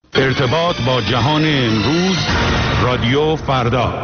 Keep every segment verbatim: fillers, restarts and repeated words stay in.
ارتباط با جهان امروز، رادیو فردا.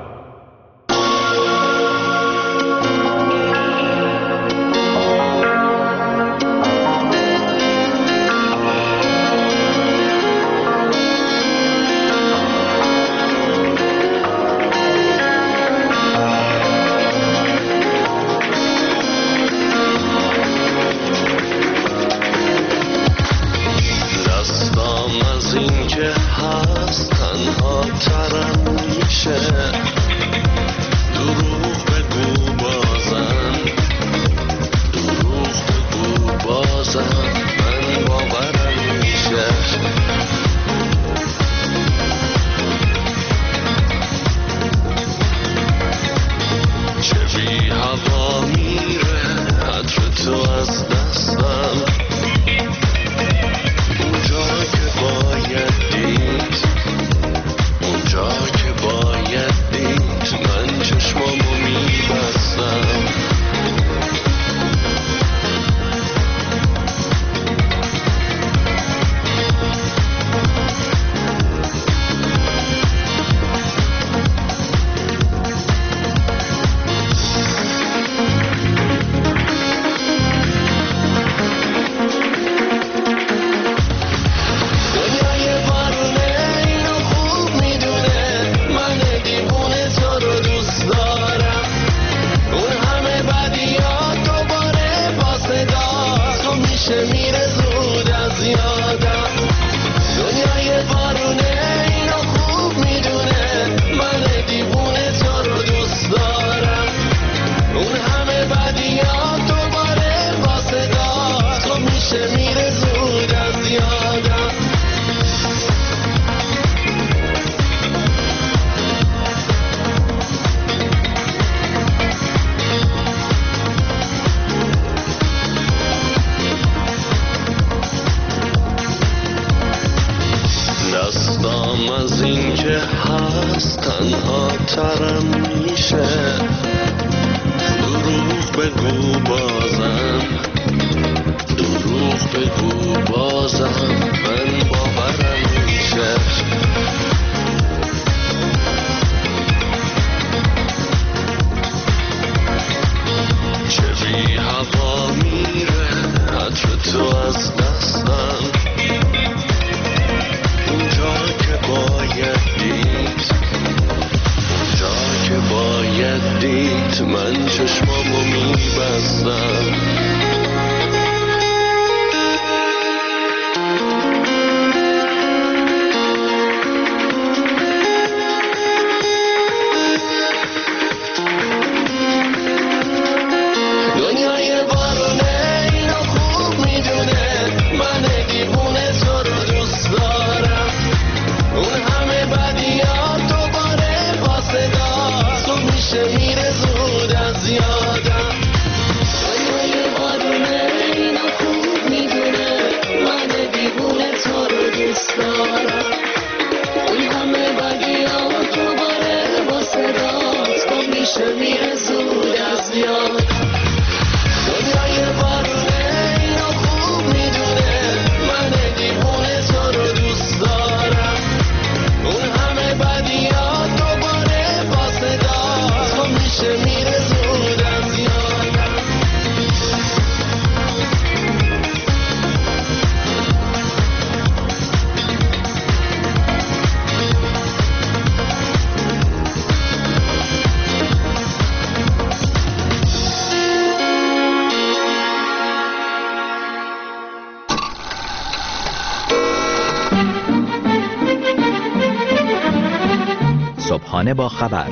صبحانه با خبر،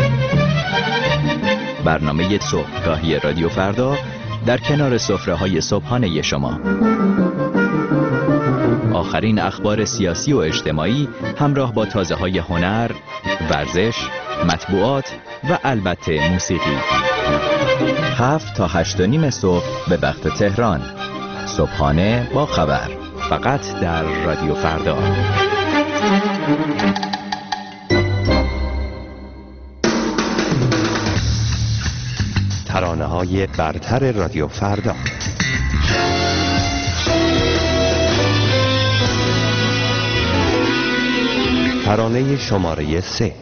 برنامه صبحگاهی رادیو فردا در کنار سفره‌های صبحانه شما. آخرین اخبار سیاسی و اجتماعی همراه با تازه‌های هنر، ورزش، مطبوعات و البته موسیقی. هفت تا هشت و نیم صبح به وقت تهران. صبحانه با خبر، فقط در رادیو فردا. ترانه‌های برتر رادیو فردا. ترانه شماره سه.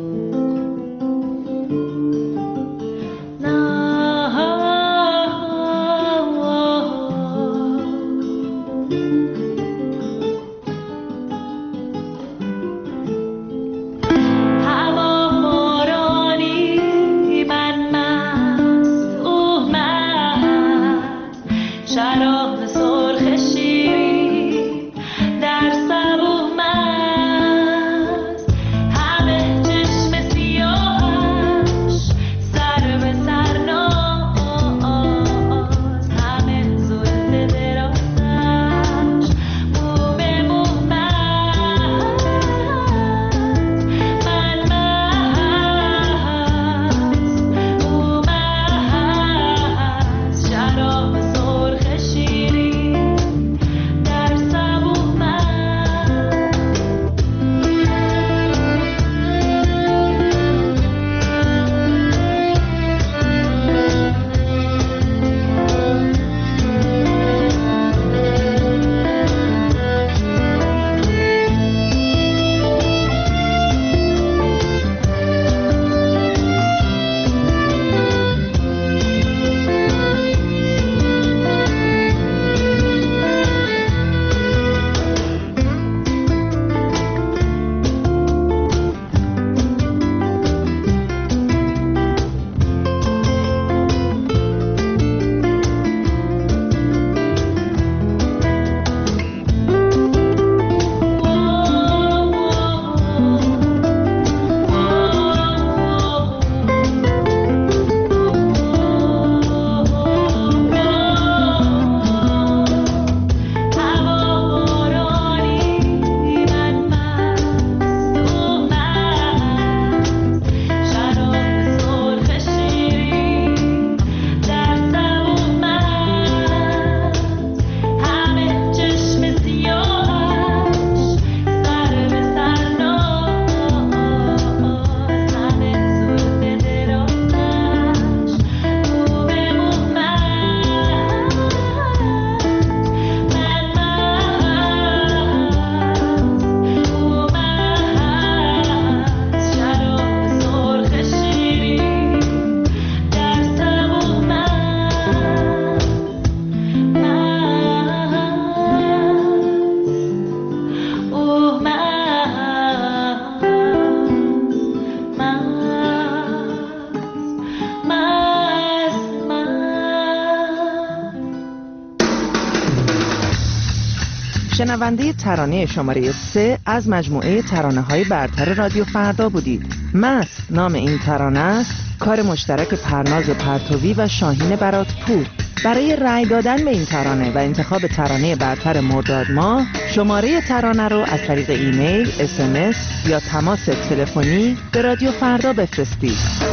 شنونده ترانه شماره سه از مجموعه ترانه‌های برتر رادیو فردا بودید. مست نام این ترانه است، کار مشترک پرناز پرتوی و شاهین براتپور. برای رأی دادن به این ترانه و انتخاب ترانه برتر مرداد ماه، شماره ترانه رو از طریق ایمیل، اس ام اس یا تماس تلفنی به رادیو فردا بفرستید.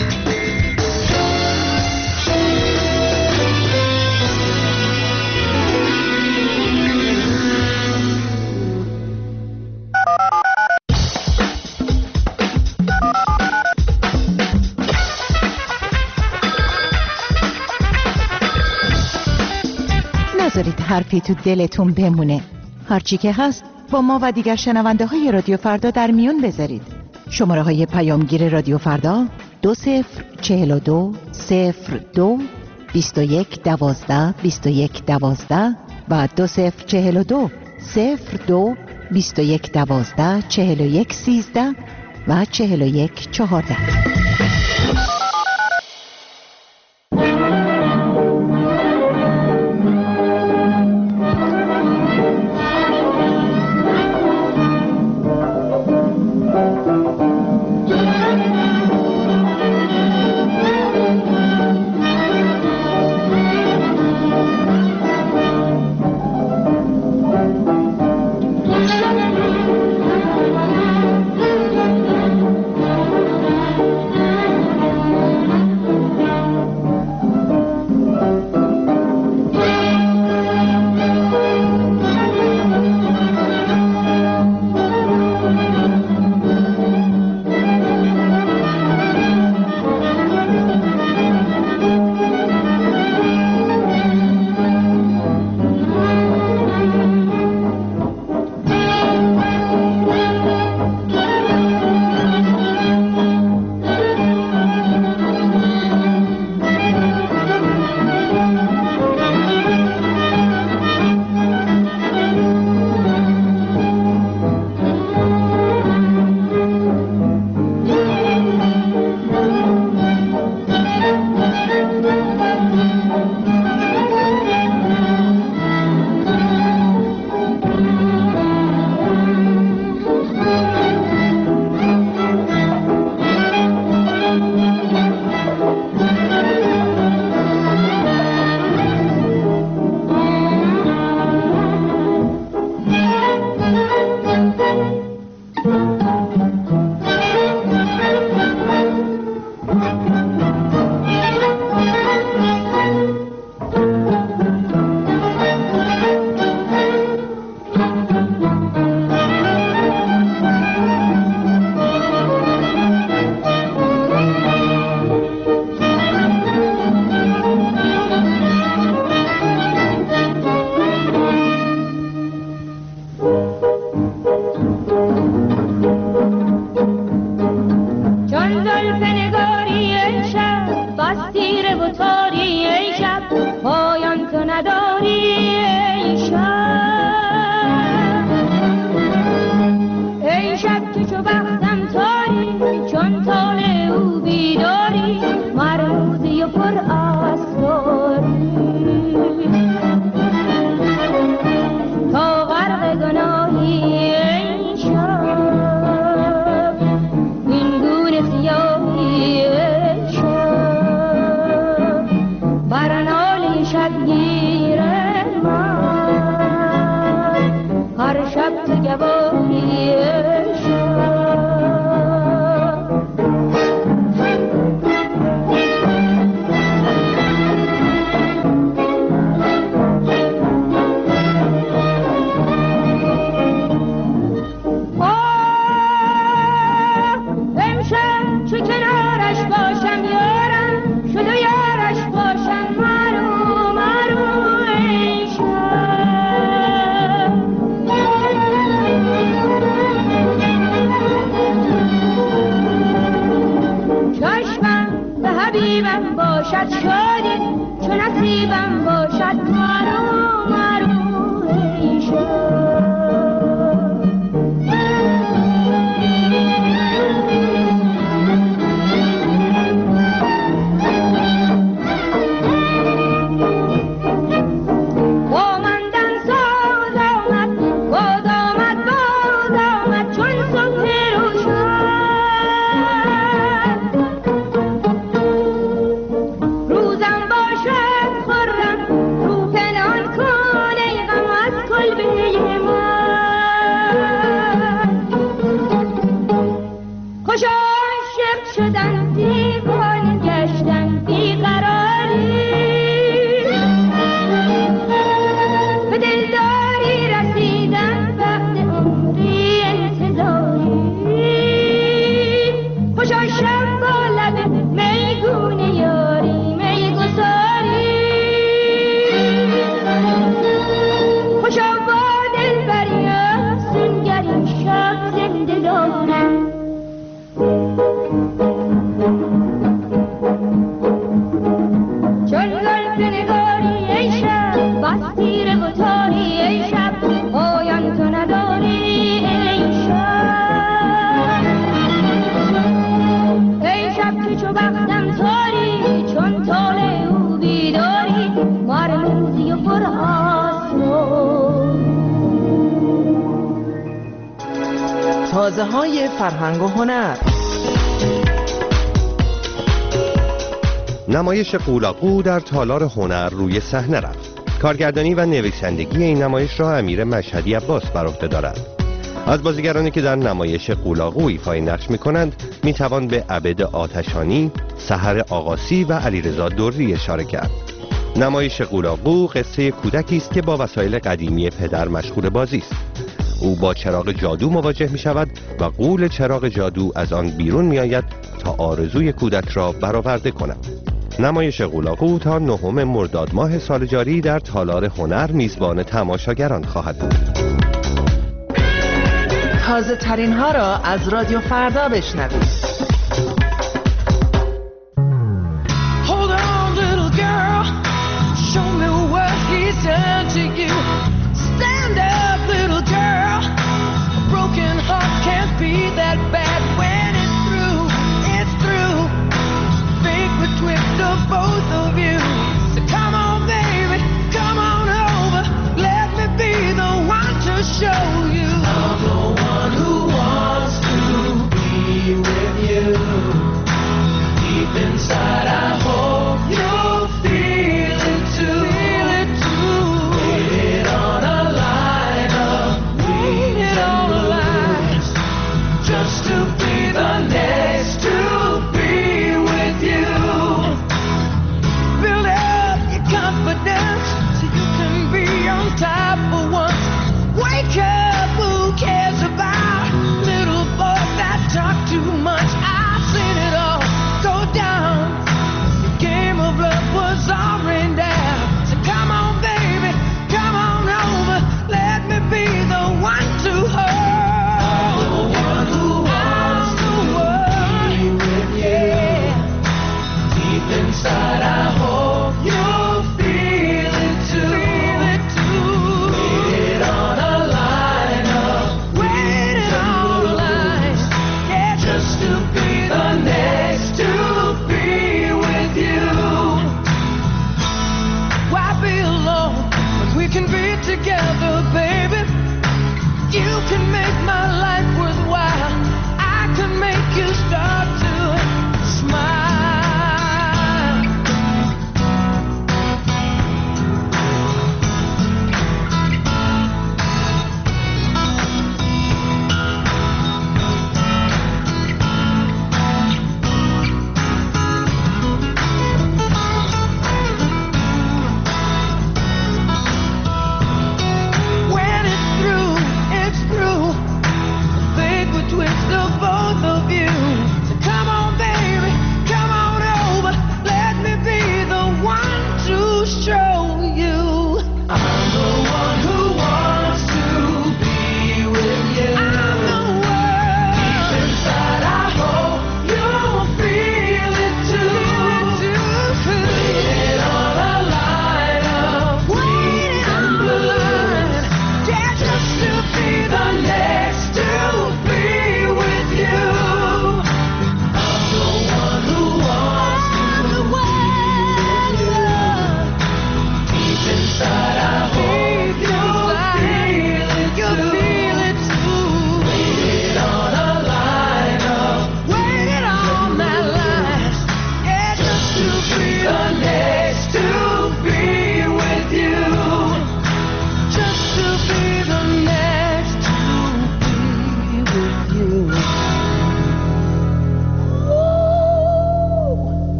نذارید حرفی تو دلتون بمونه. هرچی که هست با ما و دیگر شنونده های رادیو فردا در میون بذارید. شماره های پیامگیر رادیو فردا دو صفر چهل و دو صفر دو بیست و یک دوازده بیست و یک دوازده و دو صفر چهل و دو صفر دو بیست و یک دوازده چهل و یک سیزده و چهل و یک چهارده. تازه های فرهنگ و هنر. نمایش قولاقو در تالار هنر روی صحنه رفت. کارگردانی و نویسندگی این نمایش را امیر مشهدی عباس بر عهده دارد. از بازیگرانی که در نمایش قولاقو ایفای نقش می‌کنند می‌توان به عبد آتشانی، سحر آقاسی و علیرضا دوری اشاره کرد. نمایش قولاقو قصه کودکی است که با وسایل قدیمی پدر مشغول بازی است. او با چراغ جادو مواجه می شود و غول چراغ جادو از آن بیرون می آید تا آرزوی کودک را برآورده کند. نمایش قولاقو تا نهم مرداد ماه سال جاری در تالار هنر میزبان تماشاگران خواهد بود. تازه ترین ها را از رادیو فردا بشنوید. Both of you, so come on baby, come on over, let me be the one to show you. I'm the one who wants to be with you. Deep inside I hope you'll feel it too. Feel it too. Waited on a line of waited on a line just to be the next to be with you. Confidence so you can be on top for once. Wake up, who cares about little boys that talk too much? I've seen it all go down. The game of love was all rained down. So come on baby, come on over, let me be the one to hold. I'm the one who wants to be with you. Deep inside I hope you together, baby. You can make my life worthwhile. I can make you start to smile.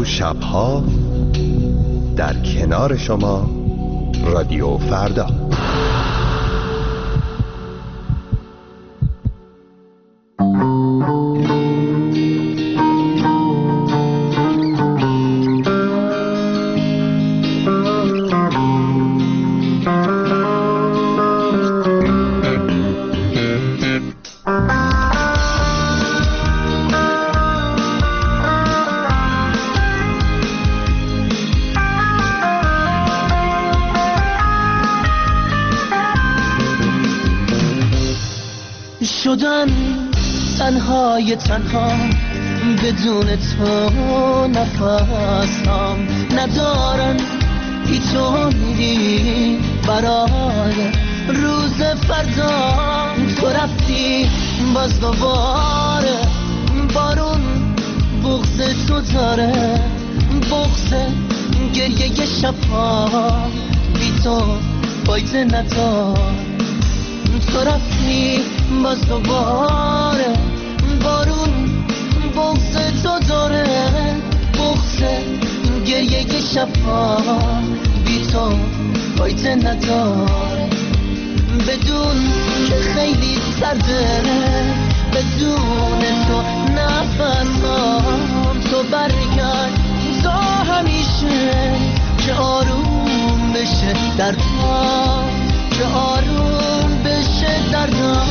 و شبها در کنار شما رادیو فردا. شدن تنهای تنها بدون تو نفسم ندارن هیچ امیدی برای روز فردا. تو رفتی باز دوباره بارون بغض تو داره، بغض گریه شبها بی تو فایده ندار. تو رفتی باز دوباره بارون بغض تو داره، بغض گریه شبها بی تو فایده نداره. بدون که خیلی سرده، بدون تو نفسم تو برگرد تا همیشه که آروم بشه دردم، که آروم بشه دردم.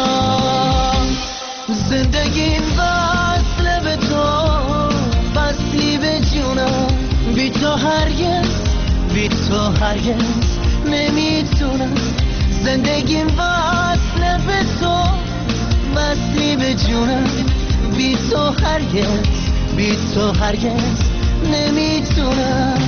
زندگیم وصله به تو، وصلی به جونم. بی تو هرگز، بی تو هرگز نمیتونم. زندگیم وصله به تو، وصلی به جونم. بی تو هرگز، بی تو هرگز نمیتونم.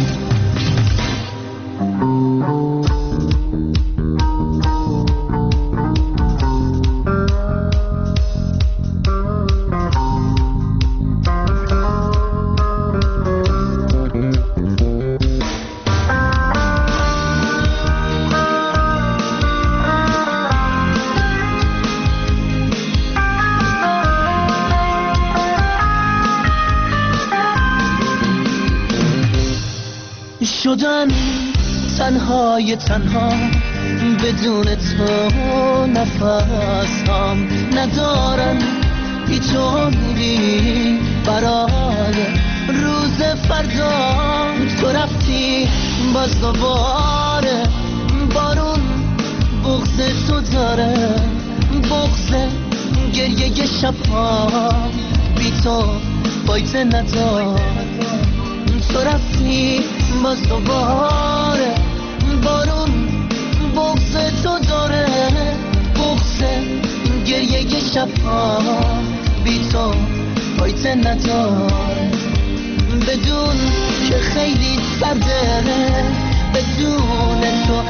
شدن تنهای تنها بدون تو نفسم ندارن هیچ امیدی برای روز فردا. تو رفتی باز دوباره بارون بغض تو داره، بغض گریه شبها بی تو فایده ندار. تو رفتی باز دوباره بارون بغض تو داره، بغض گریه شبها بی تو فایده نداره. بدون که خیلی سرده، بدون تو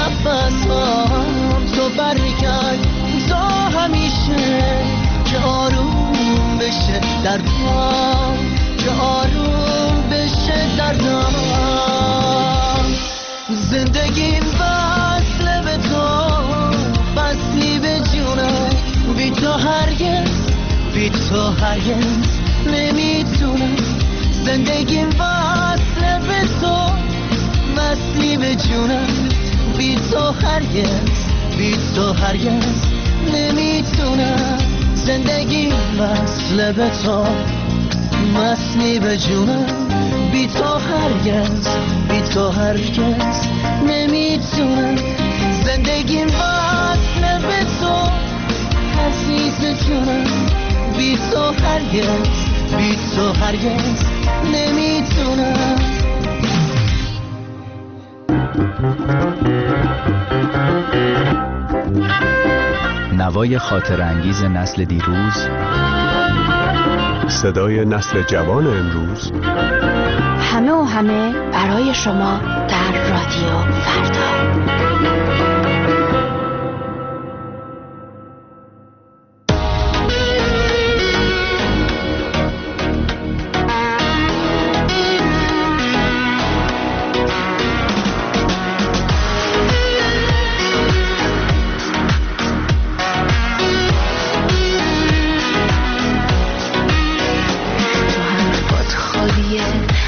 نفسم تو برگرد تا همیشه که آروم بشه دردم، که آروم بشه دردم. زندگیم وصله به تو، وصلی به جونم. بی تو هرگز، بی تو هرگز نمیتونم. زندگیم وصله به تو، وصلی به جونم. بی تو هرگز، بی تو هرگز نمیتونم. زندگیم وصله به تو، وصلی به جونم. بی تو هرگز، بی تو هرگز نمیتونم. زندگیم وصله به تو عزیز جونم. بی تو هرگز، بی تو هرگز نمیتونم. نوای خاطر انگیز نسل دیروز، صدای نسل جوان امروز، همه و همه برای شما در رادیو فردا. تو حرفات خالیه،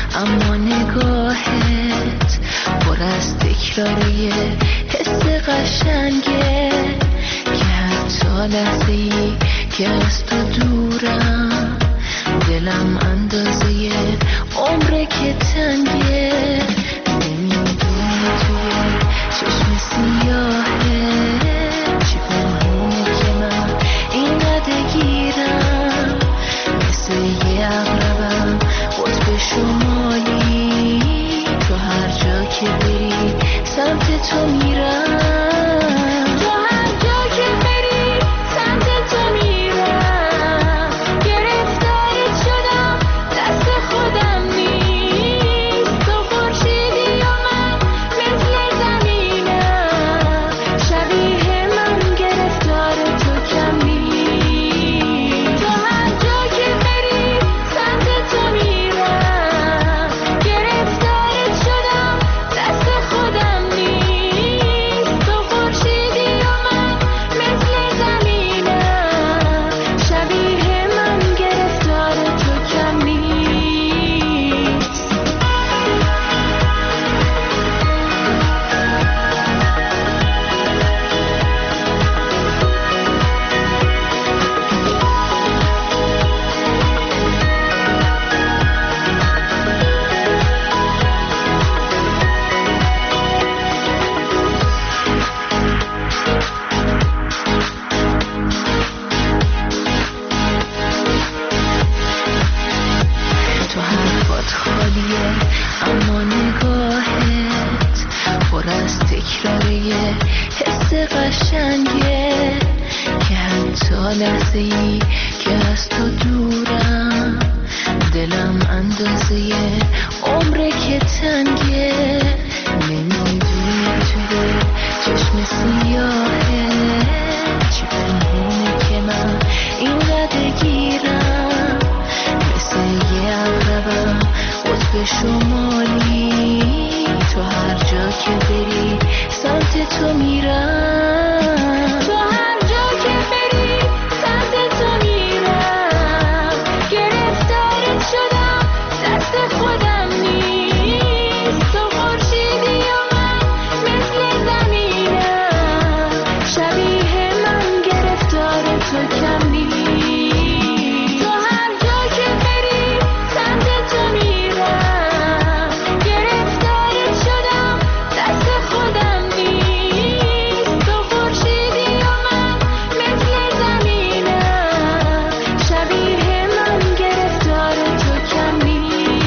تکراره حس قشنگه که حتی لحظه ای که از تو دورم دلم اندازه عمره که تنگه نمیدونی توی چشم سیاهه چی پنهونه که من اینقدر گیرم مثل یه عقربم قطب شمالی تو هر جا که بری سمت تو میرم تو هر جا که بری سمت تو میرم گرفتارت شدم دست خودم نیست تو خورشیدی و من مثل زمینم شبیه من گرفتار تو کم نیست تو هر جا که بری سمت تو میرم گرفتارت شدم دست خودم نیست تو خورشیدی و من مثل زمینم شبیه من گرفتار تو کم نیست تو حرفات خالیه اما نگاهت پر از تکراره حس قشنگه که حتی لحظه ای که از تو دورم دلم اندازه عمره که تنگه نمیدونی توی چشم سیاهه چی پنهونه که من اینقدر گیرم مثل یه عقربم قطب شمالی تو هر جا که بری سمت تو میرم تو هر جا که بری سمت تو میرم گرفتارت شدم دست خودم نیست تو خورشیدی و من مثل زمینم شبیه من گرفتار تو کم نیست تو هر جا که بری سمت تو میرم گرفتارت شدم دست خودم نیست تو خورشیدی و من مثل زمینم شبیه من گرفتار تو کم نیست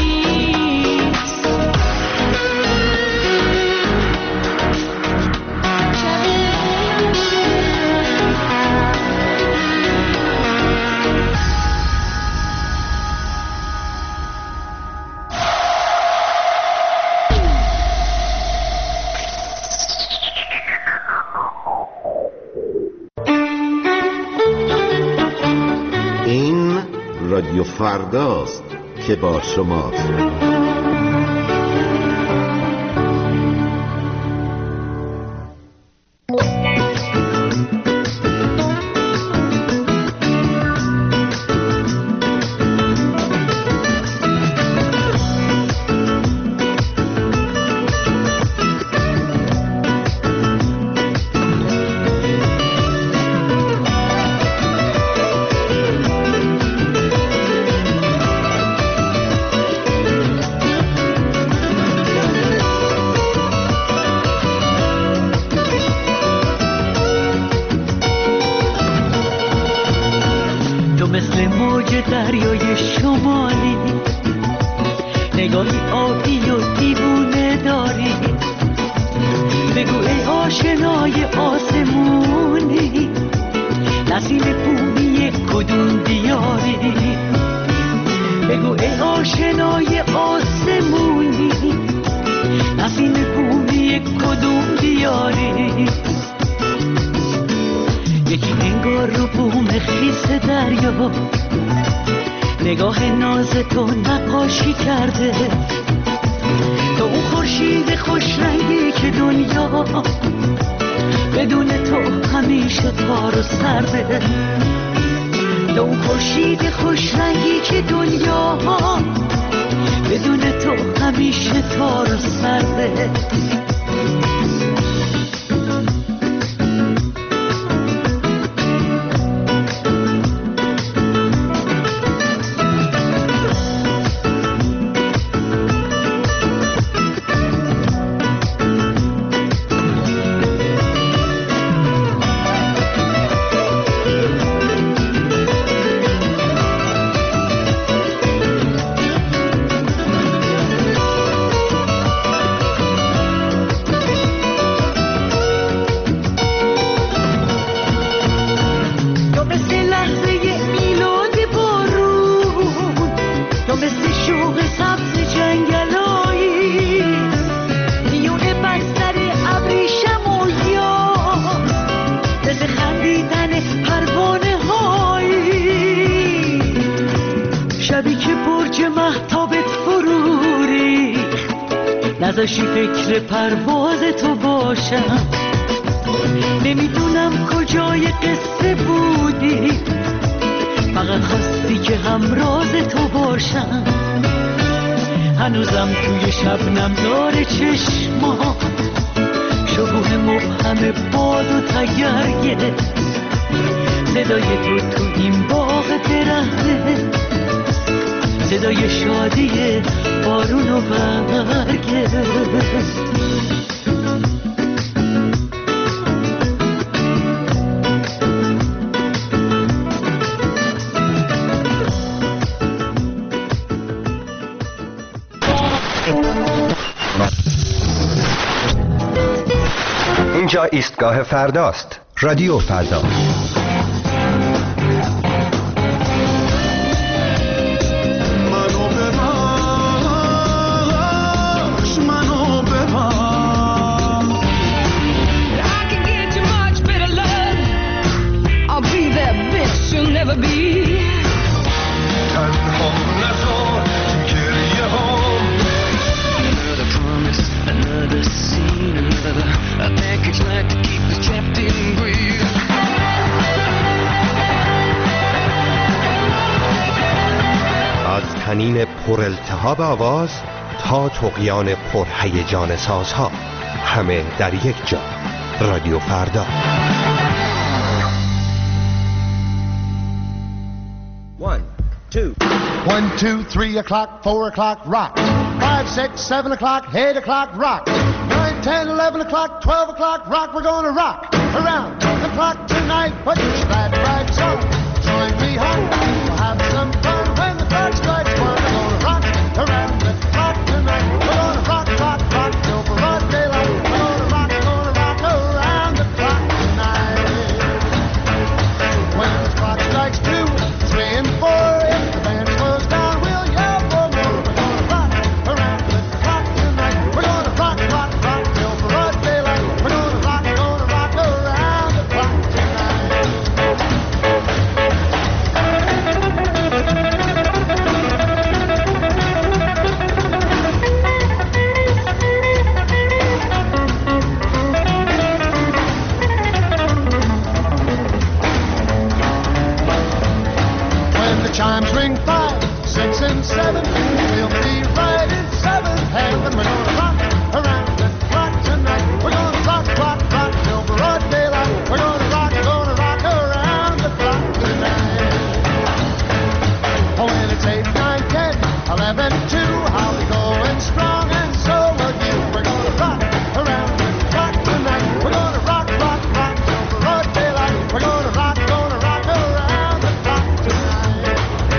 این رادیو فرداست که با شماست. دریای شمالی نگاهی آبی و دیوونه داری بگو ای آشنای آسمونی نسیم بومی کدوم دیاری بگو ای آشنای آسمونی نسیم بومی کدوم دیاری یکی انگار رو بوم خیس دریا نگاه ناز تو نقاشی کرده تو اون خورشید خوش رنگی که دنیا بدون تو همیشه تار و سرده تو اون خورشید خوش رنگی که دنیا بدون تو همیشه تار و سرده ازشی فکر پرواز تو باشم. نمیدونم کجای قصه بودی، فقط خواستی که همراز تو باشم. هنوزم توی شبنم داره چشما، شکوه مبهم باد و تگرگه، صدای تو تو این باغ درخته، صدای شادی بارون و برگه. اینجا ایستگاه فرداست. رادیو فردا. تنین پر التهاب آواز تا طغیان پر هیجان سازها، همه در یک جا. رادیو فردا. One, two, one, two, three o'clock, four o'clock, rock. Five, six, seven o'clock, eight o'clock, rock. Nine, ten, eleven o'clock, twelve o'clock, rock. We're gonna rock around the clock tonight. Put your glad rags on, join me home. We'll have some fun when the clock strikes one. We're gonna rock around the clock tonight. We're gonna rock, rock, rock till broad daylight. We're gonna rock, gonna rock around the clock tonight. When the clock strikes two, three and four, if the band slows down, we'll yell for more. We're gonna rock around the clock tonight. We're gonna rock, rock, rock till broad daylight. We're gonna rock, gonna rock around the clock tonight. When the chimes ring five, six and seven, we'll be right in seventh heaven. We're gonna rock around the clock tonight. We're gonna rock, rock, rock till broad daylight. We're gonna rock, gonna rock around the clock tonight. Oh, when it's eight, nine, ten, eleven, two, I'll be going strong and so will you. We're gonna rock around the clock tonight. We're gonna rock, rock, rock till broad daylight. We're gonna rock, gonna rock around the clock tonight.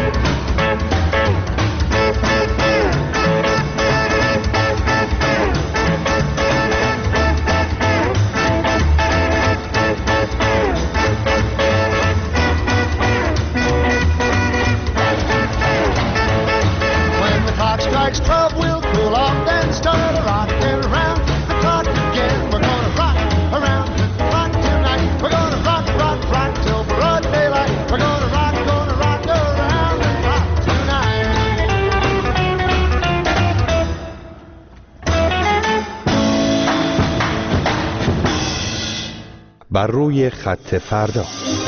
When the clock strikes twelve, we'll cool off, then start a rockin' around the clock again. We're gonna rock around the clock tonight. We're gonna rock, rock, rock till broad daylight. We're gonna rock, gonna rock around the clock tonight. بر روی خط فردا.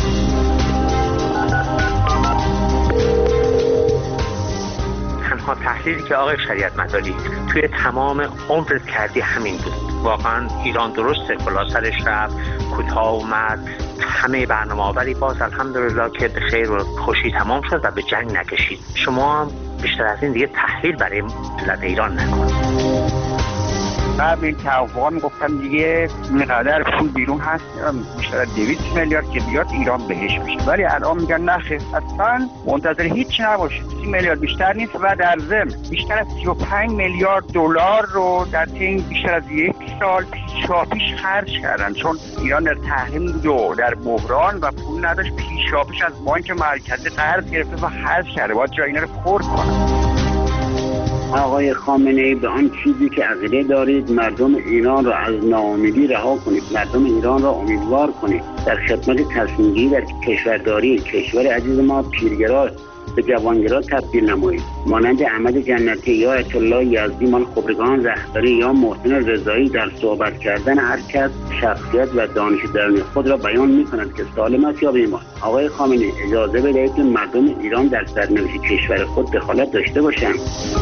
تنها تحلیلی که آقای شریعت مداری توی تمام عمرت کردی همین بود. واقعا ایران درست کلا سرش رفت، کوتاه اومد، همه برنامه آوری باز الحمدلله که به خیر و خوشی تمام شد و به جنگ نکشید. شما هم بیشتر از این دیگه تحلیل برای ملت ایران نکنید. قبل این توافقا میگفتن دیگه اینقدر پول بیرون هست، بیشتر از دویست میلیارد که بیاد ایران بهش میشه، ولی الان میگن نخیر، اصلا منتظر هیچ نباشید، سی میلیارد بیشتر نیست و در ضمن بیشتر از سی و پنج میلیارد دلار رو در طی بیشتر از یک سال پیشاپیش خرج کردن، چون ایران در تحریم بود و در بحران و پول نداشت، پیشاپیش از بانک مرکزی قرض گرفته و خرج کرده، باید جای اینا رو پر کنه. آقای خامنه‌ای به آن چیزی که عقیده دارید مردم ایران را از ناامیدی رها کنید، مردم ایران را امیدوار کنید، در خدمت تصمیم‌گیری در کشورداری کشور عزیز ما پیرگرا به جوانگرا تبدیل نمایید. مانند احمد جنتی یا آیت الله یزدی مال خبرگان رهبری یا محسن رضایی در صحبت کردن هر کس شخصیت و دانش درونی خود را بیان می‌کنند که سالم است یا بیمار. آقای خامنه‌ای اجازه بدهید که مردم ایران در سرنوشت کشور خود دخالت داشته باشند.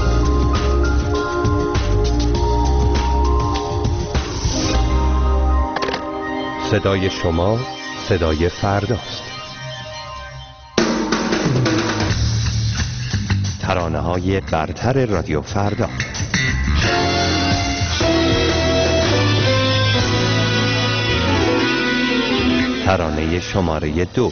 صدای شما صدای فرداست. ترانه‌های برتر رادیو فردا. ترانه شماره دو.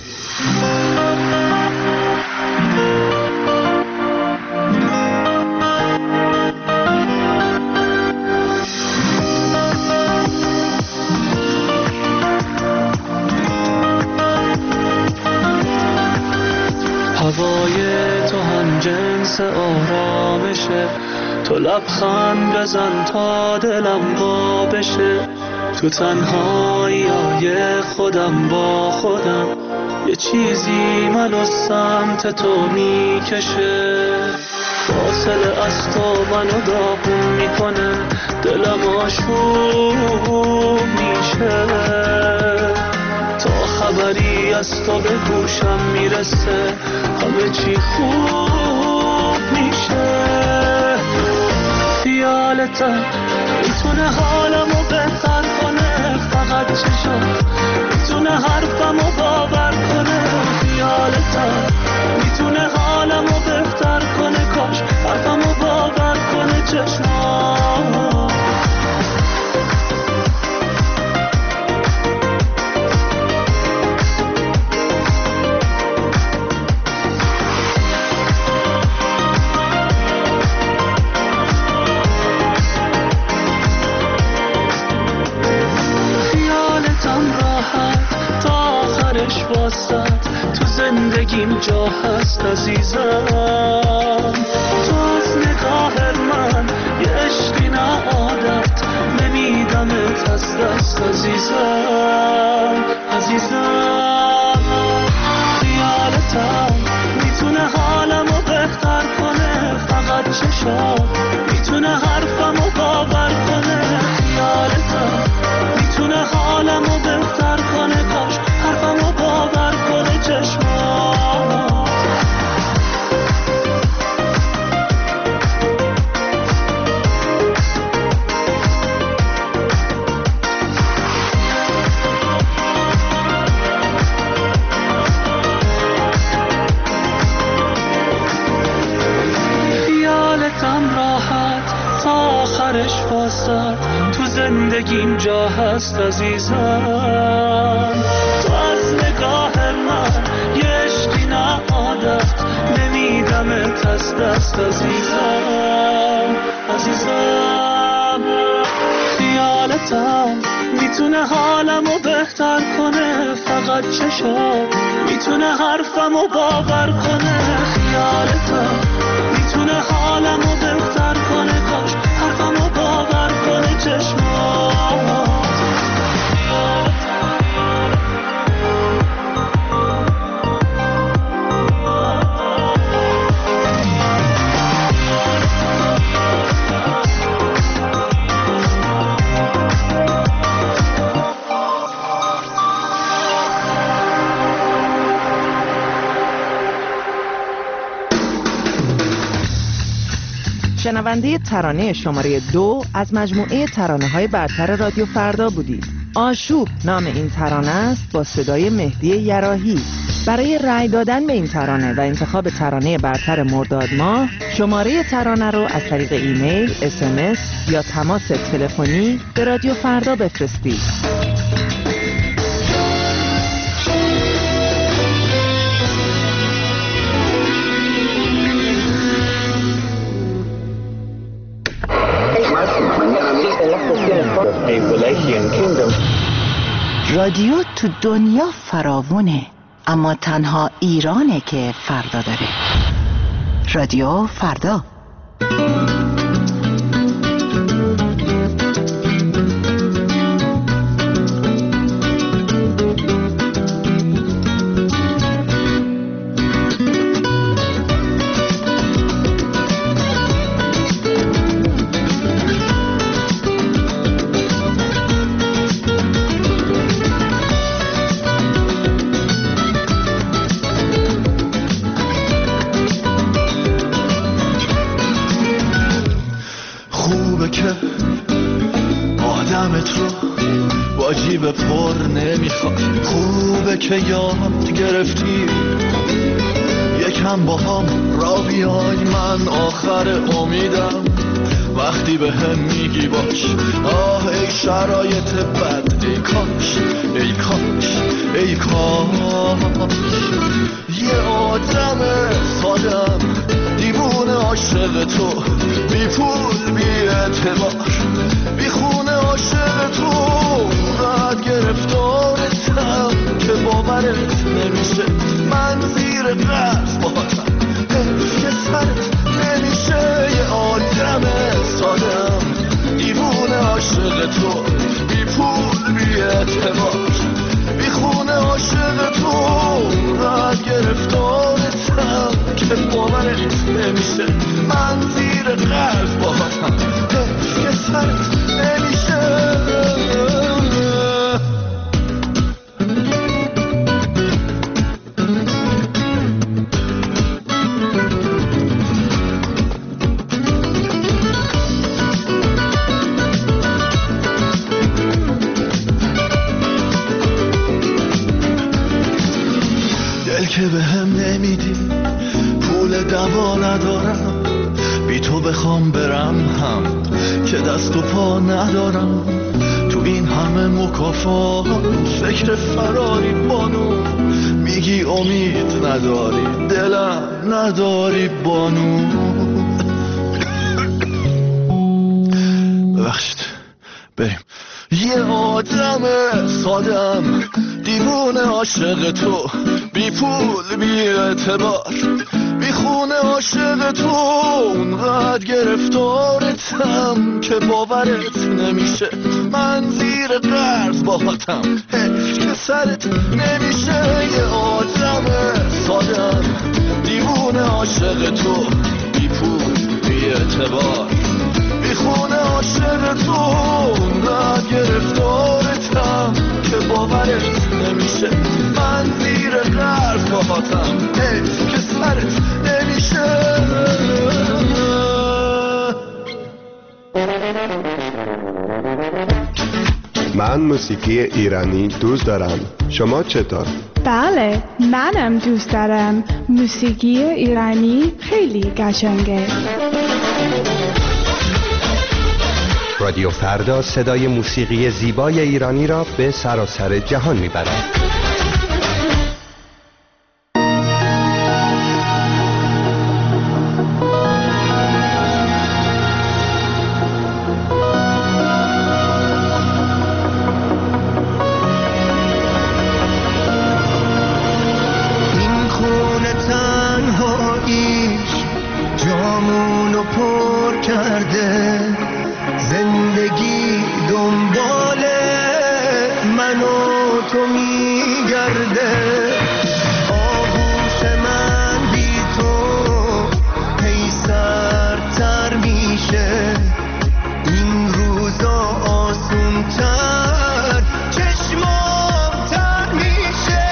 هوای تو هم جنس آرامشه، تو لبخند بزن تا دلم وا بشه، تو تنهایی های خودم با خودم یه چیزی منو سمت تو میکشه، فاصله از تو منو داغون میکنه، دلم آشوب میشه، تا خبری از تو به گوشم میرسه همه چی خوب میشه، خیالتم میتونه حالمو بهتر کنه، فقط چشم میتونه حرفمو باور کنه، خیالتم میتونه حالمو بهتر کنه، کاش حرفمو باور کنه چشمام. تو زندگیم جا هست عزیزم، تو از نگاه من یه عشقی نه عادت، نمیدمت از دست عزیزم عزیزم، خیالتم میتونه حالمو بهتر کنه، فقط چشم میتونه حرفمو باور کنه، خیالتم میتونه حالمو بهتر کنه، کاش حرفمو باور کنه چشمات. خیالتم راحت تا آخرش فاسد، تو زندگیم جا هست عزیزم، تو از نگاه من یه عشقی نه عادت، نمیدمت از دست عزیزم عزیزم، خیالتم میتونه حالمو بهتر کنه، فقط چشم میتونه حرفمو باور کنه، خیالتم میتونه حالمو بهتر کنه، کاش حرفمو باور کنه چشمات. شنونده ترانه شماره دو از مجموعه ترانه‌های برتر رادیو فردا بودید. آشوب نام این ترانه است با صدای مهدی یراحی. برای رأی دادن به این ترانه و انتخاب ترانه برتر مرداد ماه، شماره ترانه رو از طریق ایمیل، اس ام اس یا تماس تلفنی به رادیو فردا بفرستید. رادیو تو دنیا فراوونه، اما تنها ایرانه که فردا داره. رادیو فردا. با جیب پر نمیخواد. خوبه که یاد گرفتی یکم با هم را بیای، من آخر امیدم وقتی به هم میگی باش. آه ای شرایط بد، ای کاش ای کاش ای کاش یه آدم سادم دیوونه عاشق تو، بی پول بی اعتبار بی خونه عاشق تو، بعد گرفتارتم که باورت نمیشه، من زیر قرض باهاتم که سرت نمیشه. یه آدم سادم دیوونه عاشق تو، بی پول بی اعتبار بی خونه عاشق تو، بعد گرفتارتم که باورت نمیشه، من زیر قرض باهاتم که سرت نمیشه. که به هم nemiدی، پول دوا ندارم، بی تو بخوام برم هم که دست و پا ندارم، تو این همه مکافات فکر فراری بانو، میگی امید نداری دلم نداری بانو. ببخشید بریم. یه آدم سادم دیوونه عاشق تو، بی پول بی اعتبار بی خونه عاشق تو، اونقدر گرفتارتم که باورت نمیشه، من زیر قرض باهاتم حیف که سرت نمیشه. یه آدم سادم دیوونه عاشق تو، بی پول بی اعتبار بی خونه عاشق تو، اونقدر گرفتارتم که باورت نمیشه، من زیر قرض باهاتم حیف که سرت نمیشه. من موسیقی ایرانی دوست دارم، شما چطور؟ بله منم دوست دارم، موسیقی ایرانی خیلی قشنگه. رادیو فردا صدای موسیقی زیبای ایرانی را به سراسر جهان میبرد. این خونه تنهاییش جامونو پر کرده، زندگی دنبال من و تو میگرده، آغوش من بی تو هی سردتر میشه، این روزا آسونتر چشمام تر میشه.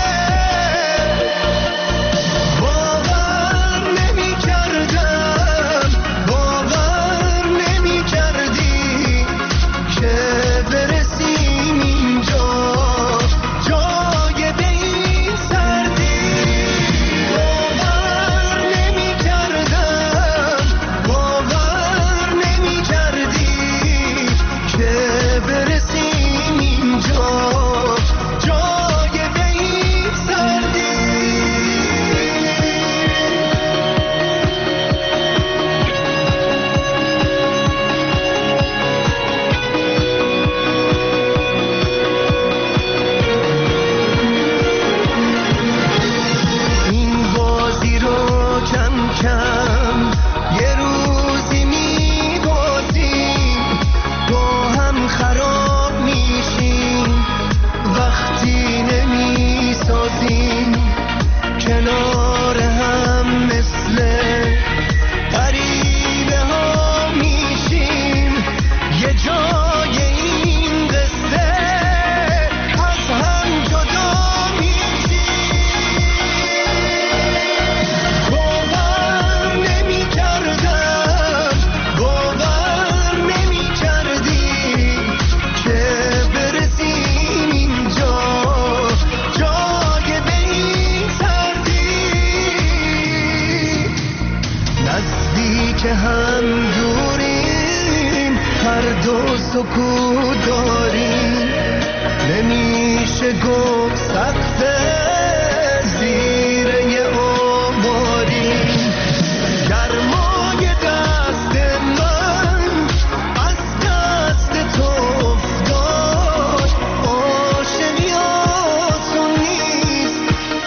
باور نمی کردم باور نمی کردی که برسیم اینجا، جای بین که گفت سخته زیر یه آماری گرمای دست من از دست تو افتاد آشنی آسون نیست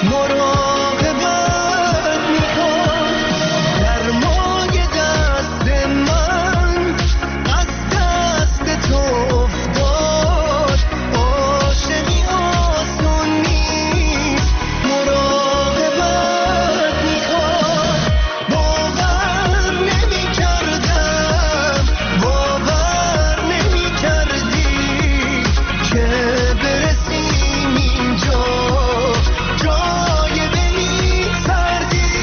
مراقبت میخواد گرمای دست من از دست تو افتاد آشنی آسون نیست مراقبت میخواد باور نمی کردم باور نمی کردی که برسیم اینجا جای دلی سردی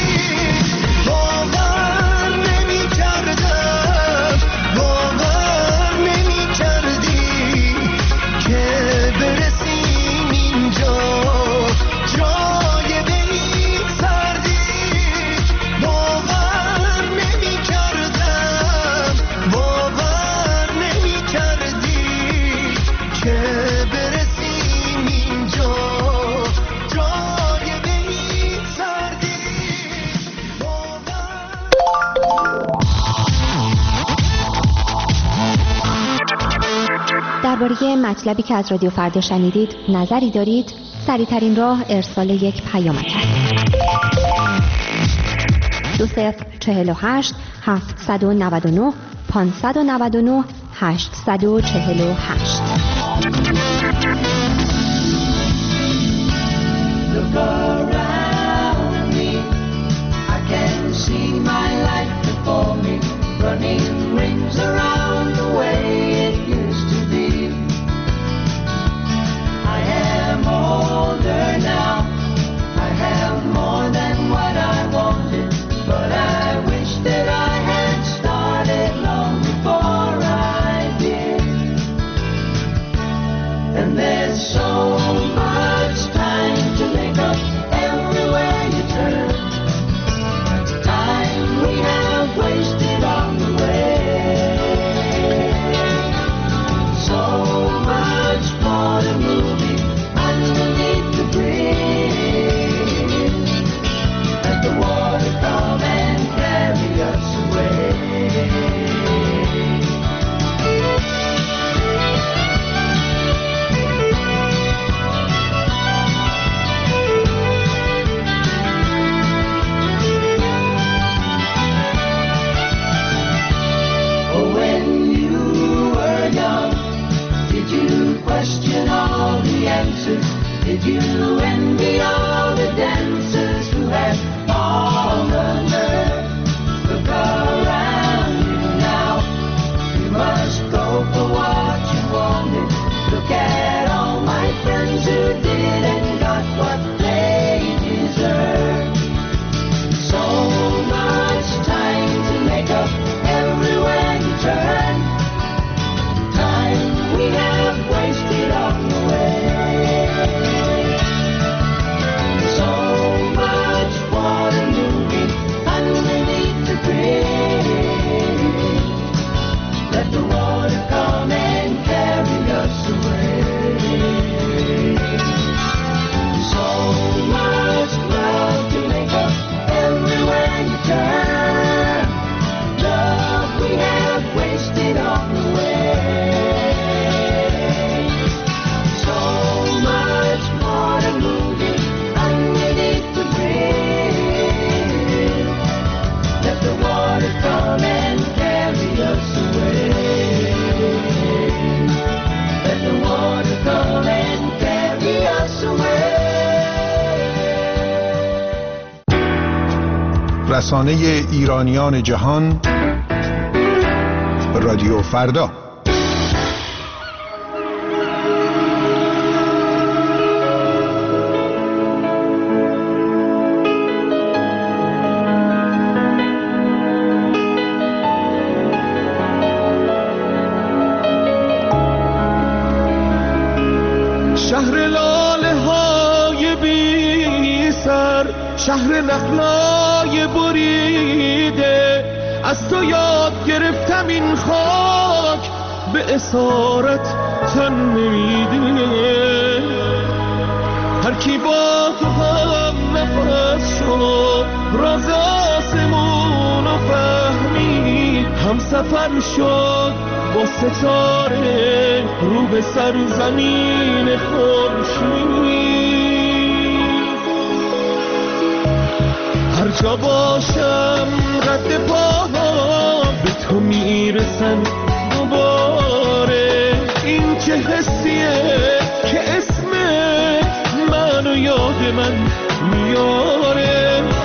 باور نمی کردم باور نمی کردی که برسیم اینجا جای دلی سردی باور نمی کردم باور نمی کردی که برسیم اینجا جای دلی سردی درباره مطلبی که از رادیو فردا شنیدید نظری دارید؟ سریع‌ترین راه ارسال یک پیامک است. دو صفر چهل و هشت هفتصد و نود و نه پانصد و نود و نه هشتصد و چهل و هشت. Look around me, I can see my life before me, running rings around the way it used to be. I am older now, I have more than what I wanted, but I wish that I had started long before I did. And there's so much time to make up everywhere you turn, time we have wasted on the way, so much more to moving underneath the bridge, let the water come and carry us away. Oh, when you were young, did you question all the answers? Did you envy all the dancers who had all the nerve? Look around you now, you must go for what you wanted. Look at all my friends who did and got what they deserve. So much time to make up everywhere you turn, time we have wasted on the way, so much water moving underneath the bridge, let the water come and carry us away, so much love to make up everywhere you turn, love we have wasted on the way, so much water moving underneath the bridge, let the water come and carry us away, let the water come and carry us away. رسانه ایرانیان جهان رادیو فردا. شهر لاله های بی سر، شهر نخلای بریده، از تو یاد گرفتم این خاک به اسارت تن نمیده. هر کی با تو هم نفس شد راز آسمون رو فهمی، هم سفر شد با ستاره رو به سرزمین خورشید. هر جا باشم رد پاها به تو میرسن دوباره، این چه حسیه که اسم منو یاد من میاره.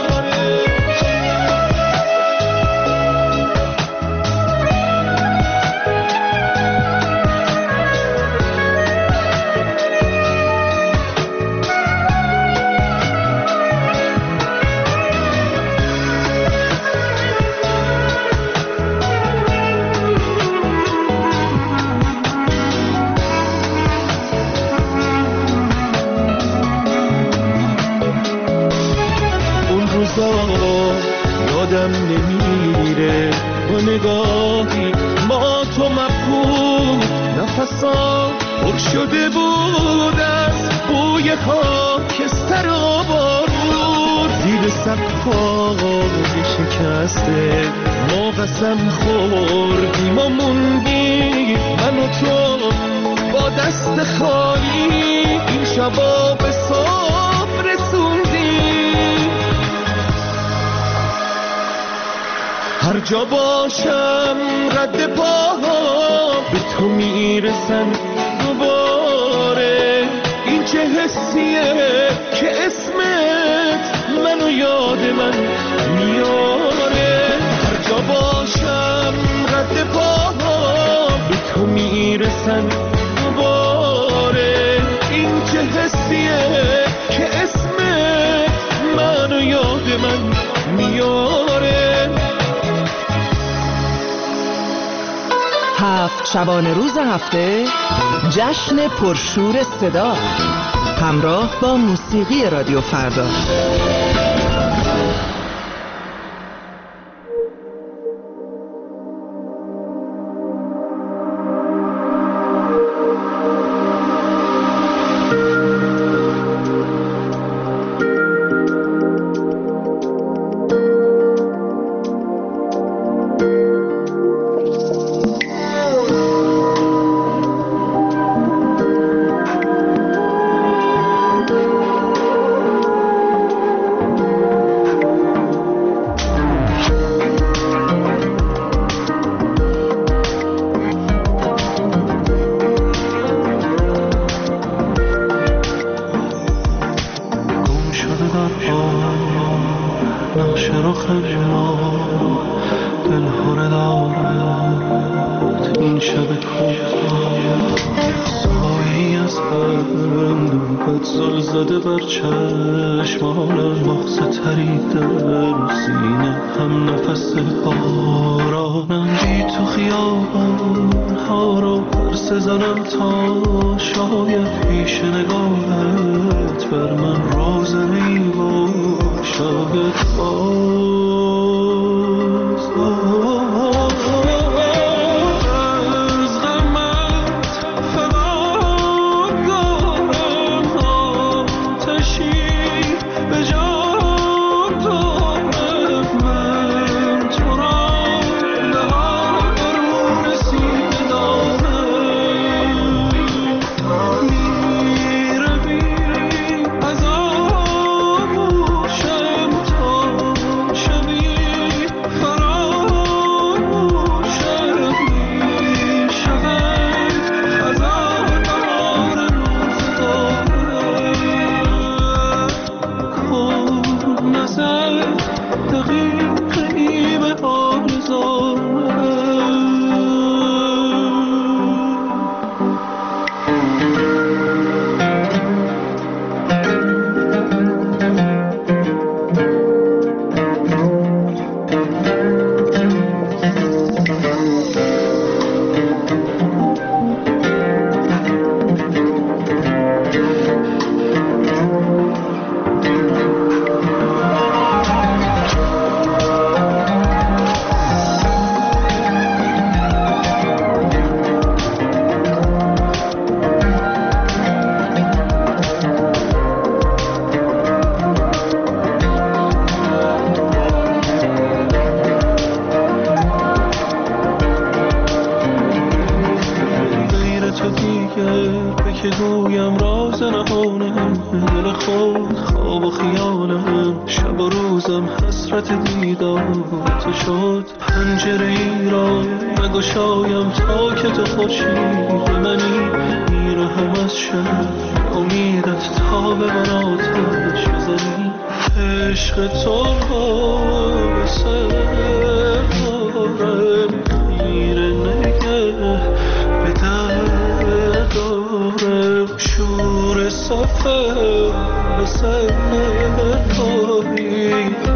یادم نمیره با نگاهی ما تو مبهوت، نفسا پر شده بود از بوی خاکستر و بارود. زیر سقفای شکسته ما قسم خوردیم و موندیم من و تو با دست خالی، این شبا به صبح رسوندیم. هر جا باشم رد پاها به تو میرسن دوباره، این چه حسیه که اسمت منو یاد من میاره. هر جا باشم رد پاها به تو میرسن دوباره، این چه حسیه که اسمت منو یاد من میاره. هفت شبانه روز هفته جشن پرشور صدا همراه با موسیقی رادیو فردا. Be به که گویم راز نهانم، دل خود خواب و خیالم، شب و روزم حسرت دیدارت شد. پنجره ای را نگشایم تا که تو خورشید منی، میرهم از شب امیدت تا به من آتش بزنی. عشق تو به سر دارم، خیره نگه به در دارم، شور سفر به سر داری.